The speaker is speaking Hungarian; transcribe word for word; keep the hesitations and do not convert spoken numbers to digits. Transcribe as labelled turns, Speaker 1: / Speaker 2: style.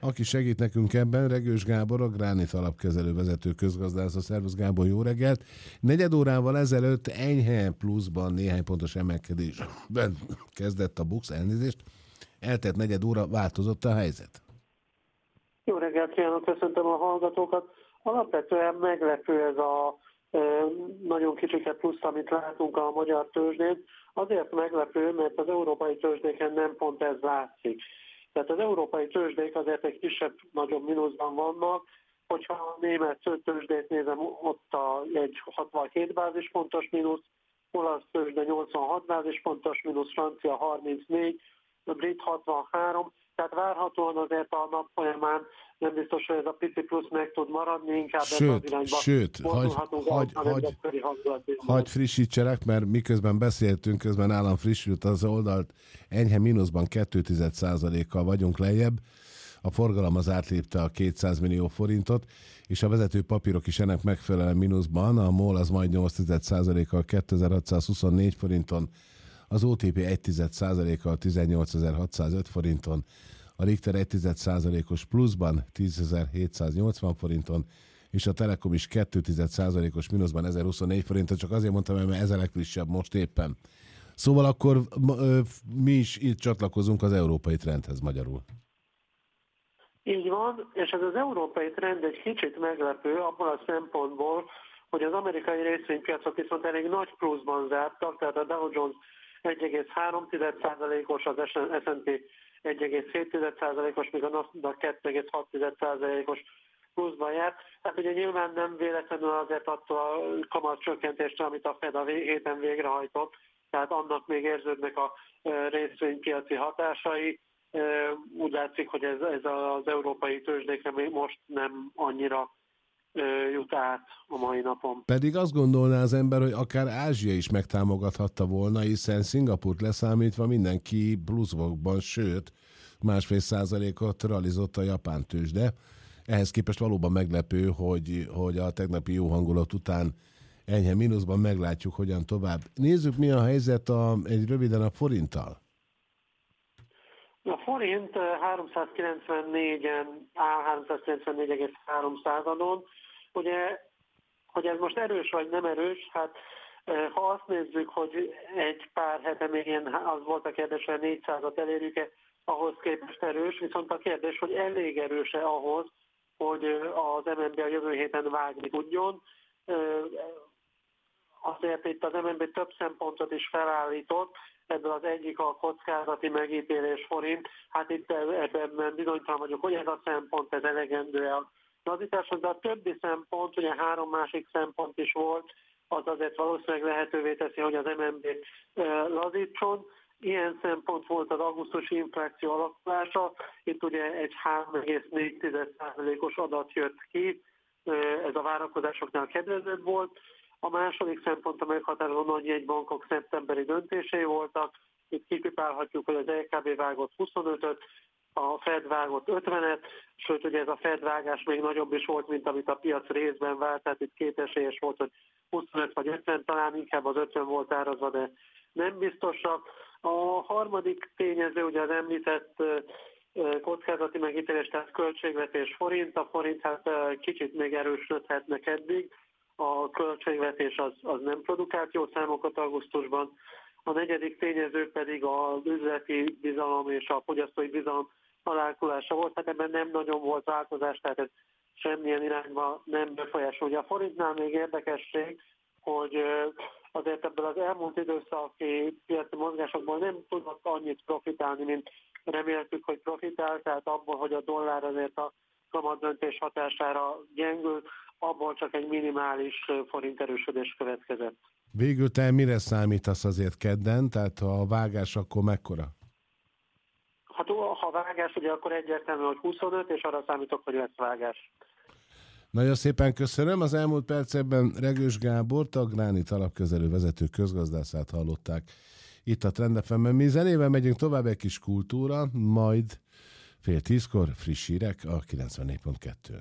Speaker 1: Aki segít nekünk ebben, Regős Gábor, a Gránit alapkezelő vezető közgazdász. A Szervusz Gábor, jó reggelt! Negyed órával ezelőtt enyhe pluszban néhány pontos emelkedésben kezdett a BUX, elnézést. Eltelt negyed óra, változott a helyzet?
Speaker 2: Jó reggelt kívánok, köszöntöm a hallgatókat. Alapvetően meglepő ez a e, nagyon kicsike plusz, amit látunk a magyar tőzsdén. Azért meglepő, mert az európai tőzsdéken nem pont ez látszik. Tehát az európai tőzsdék azért egy kisebb-nagyobb mínuszban vannak. Hogyha a német tőzsdét nézem, ott a egy hatvankét bázispontos mínusz, olasz tőzsde nyolcvanhat bázispontos mínusz, francia harmincnégy, a brit hatvanhárom, tehát várhatóan azért a nap folyamán nem biztos, hogy ez a pici plusz meg tud maradni, inkább
Speaker 1: sőt,
Speaker 2: ebben az irányba
Speaker 1: sőt, hagy, hagy, hagy, hagy frissítselek, mert miközben beszéltünk, közben állam frissült az oldalt, enyhe mínuszban két százalékkal vagyunk lejjebb, a forgalom az átlépte a kétszáz millió forintot, és a vezető papírok is ennek megfelelően mínuszban, a MOL az majd nyolc százalékkal kétezer-hatszázhuszonnégy forinton, az o té pé egy százalékkal tizennyolcezer-hatszázöt forinton, a Richter egy százalékos pluszban tízezer-hétszáznyolcvan forinton, és a Telekom is két százalékos mínuszban ezerhuszonnégy forinton, csak azért mondtam, mert ez a legfrissebb most éppen. Szóval akkor mi is itt csatlakozunk az európai trendhez magyarul.
Speaker 2: Így van, és ez az európai trend egy kicsit meglepő abban a szempontból, hogy az amerikai részvénypiacok viszont elég nagy pluszban zártak, tehát a Dow Jones egy egész három százalékos, az es and pé egy egész hét százalékos, míg a Nasdaq két egész hat százalékos pluszban járt. Hát ugye nyilván nem véletlenül azért attól a kamatcsökkentést, amit a Fed a héten végrehajtott, tehát annak még érződnek a részvénypiaci hatásai. Úgy látszik, hogy ez, ez az európai tőzsdékre még most nem annyira jut át a mai napon.
Speaker 1: Pedig azt gondolná az ember, hogy akár Ázsia is megtámogathatta volna, hiszen Szingapurt leszámítva mindenki pluszokban, sőt, másfél százalékot realizott a japán tőzsde. Ehhez képest valóban meglepő, hogy, hogy a tegnapi jó hangulat után enyhe mínuszban meglátjuk, hogyan tovább. Nézzük, mi a helyzet a, egy röviden a forinttal.
Speaker 2: A forint háromszázkilencvennégyen áll, háromszázkilencvennégy egész három századon. Ugye, hogy ez most erős vagy nem erős, hát ha azt nézzük, hogy egy pár hete még ilyen, az volt a kérdés, hogy négyszázat elérjük-e, ahhoz képest erős, viszont a kérdés, hogy elég erős-e ahhoz, hogy az em en bé a jövő héten vágni tudjon. Azért itt az em en bé több szempontot is felállított, ebből az egyik a kockázati megítélés forint. Hát itt ebben bizonytalan vagyok, hogy ez a szempont, ez elegendő a lazításhoz, de a többi szempont, ugye három másik szempont is volt, az azért valószínűleg lehetővé teszi, hogy az em en bé lazítson. Ilyen szempont volt az augusztusi infláció alakulása, itt ugye egy három egész négy százalékos adat jött ki, ez a várakozásoknál kedvezőbb volt. A második szempont a meghatározó nagy jegybankok szeptemberi döntései voltak, itt kipipálhatjuk, hogy az é ká bé vágott huszonötöt, a Fed vágott ötvenet, sőt ugye ez a Fed vágás még nagyobb is volt, mint amit a piac részben vált, tehát itt két esélyes volt, hogy huszonöt vagy ötven, talán inkább az ötven volt árazva, de nem biztosak. A harmadik tényező ugye az említett kockázati megítélés, tehát költségvetés forint, a forint hát kicsit még erősödhetnek eddig, a költségvetés az, az nem produkált jó számokat augusztusban, a negyedik tényező pedig az üzleti bizalom és a fogyasztói bizalom alálkulása volt, hát ebben nem nagyon volt változás, tehát ez semmilyen irányba nem befolyásolja. A forintnál még érdekesség, hogy azért ebből az elmúlt időszaki piaci mozgásokból nem tudott annyit profitálni, mint reméltük, hogy profitál, tehát abból, hogy a dollár azért a kamatdöntés hatására gyengül, abból csak egy minimális forint erősödés következett.
Speaker 1: Végül te mire számítasz azért kedden? Tehát ha a vágás, akkor mekkora?
Speaker 2: Hát ha vágás, ugye akkor egyértelmű, hogy huszonöt, és arra számítok, hogy lesz vágás.
Speaker 1: Nagyon szépen köszönöm. Az elmúlt percekben Regős Gábort, a Gránit alapkezelő vezető közgazdászát hallották itt a Trend ef em-ben. Mi zenével megyünk tovább, egy kis kultúra, majd fél tízkor friss hírek a kilencvennégy pont kettő.